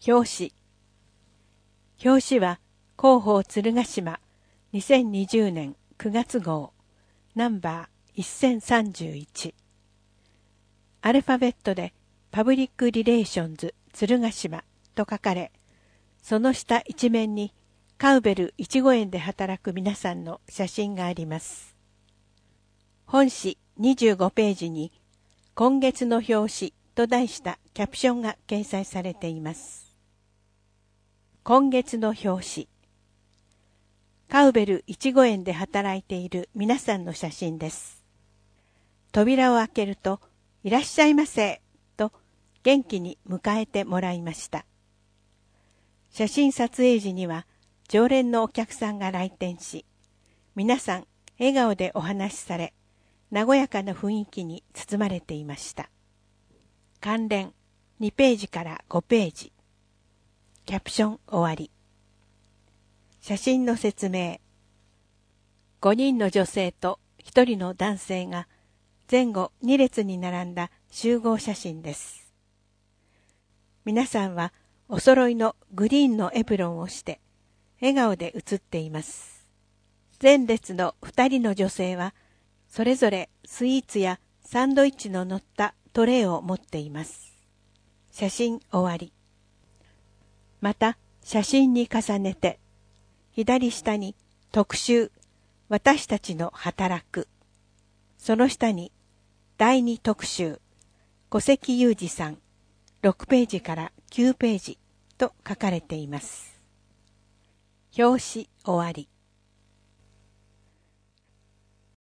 表紙は広報鶴ヶ島2020年9月号ナンバー1031。アルファベットでパブリックリレーションズ鶴ヶ島と書かれ、その下一面にカウベルいちご園で働く皆さんの写真があります。本誌25ページに今月の表紙と題したキャプションが掲載されています。今月の表紙。カウベルいちご園で働いている皆さんの写真です。扉を開けると、いらっしゃいませと元気に迎えてもらいました。写真撮影時には常連のお客さんが来店し、皆さん笑顔でお話しされ、和やかな雰囲気に包まれていました。関連2ページから5ページ。キャプション終わり。写真の説明。5人の女性と1人の男性が前後2列に並んだ集合写真です。皆さんはお揃いのグリーンのエプロンをして笑顔で写っています。前列の2人の女性はそれぞれスイーツやサンドイッチの乗ったトレーを持っています。写真終わり。また写真に重ねて左下に特集私たちの働く、その下に第2特集小関裕二さん6ページから9ページと書かれています。表紙終わり。